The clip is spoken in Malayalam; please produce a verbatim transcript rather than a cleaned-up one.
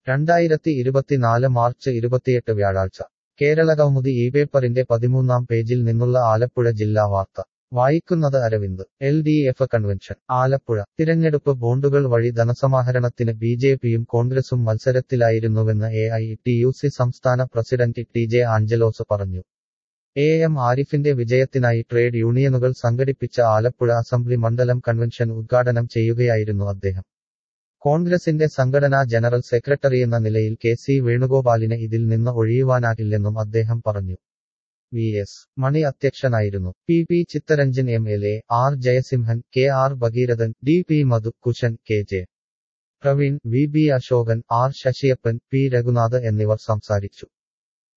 രണ്ടായിരത്തി ഇരുപത്തിനാല് മാർച്ച് ഇരുപത്തിയെട്ട് വ്യാഴാഴ്ച കേരളകൗമുദി ഈ പേപ്പറിന്റെ പതിമൂന്നാം പേജിൽ നിന്നുള്ള ആലപ്പുഴ ജില്ലാ വാർത്ത വായിക്കുന്നത് Aravind. L D F convention Alappuzha. തിരഞ്ഞെടുപ്പ് ബോണ്ടുകൾ വഴി ധനസമാഹരണത്തിന് ബി ജെ പിയും കോൺഗ്രസും മത്സരത്തിലായിരുന്നുവെന്ന് A I T U C സംസ്ഥാന പ്രസിഡന്റ് ടി ജെ ആഞ്ചലോസ് പറഞ്ഞു. എ എം ആരിഫിന്റെ വിജയത്തിനായി ട്രേഡ് യൂണിയനുകൾ സംഘടിപ്പിച്ച ആലപ്പുഴ അസംബ്ലി മണ്ഡലം കൺവെൻഷൻ ഉദ്ഘാടനം ചെയ്യുകയായിരുന്നു അദ്ദേഹം. കോൺഗ്രസിന്റെ സംഘടനാ ജനറൽ സെക്രട്ടറിയെന്ന നിലയിൽ കെ സി വേണുഗോപാലിന് ഇതിൽ നിന്ന് ഒഴിയുവാനാകില്ലെന്നും അദ്ദേഹം പറഞ്ഞു. വി എസ് മണി അധ്യക്ഷനായിരുന്നു. P P Chitharanjan M L A, R Jayasimhan, K R Bhagirathan, D P Madhu, Kushan, K J Praveen, V B Ashokan, R Sasiyappan, P Raghunath എന്നിവർ സംസാരിച്ചു.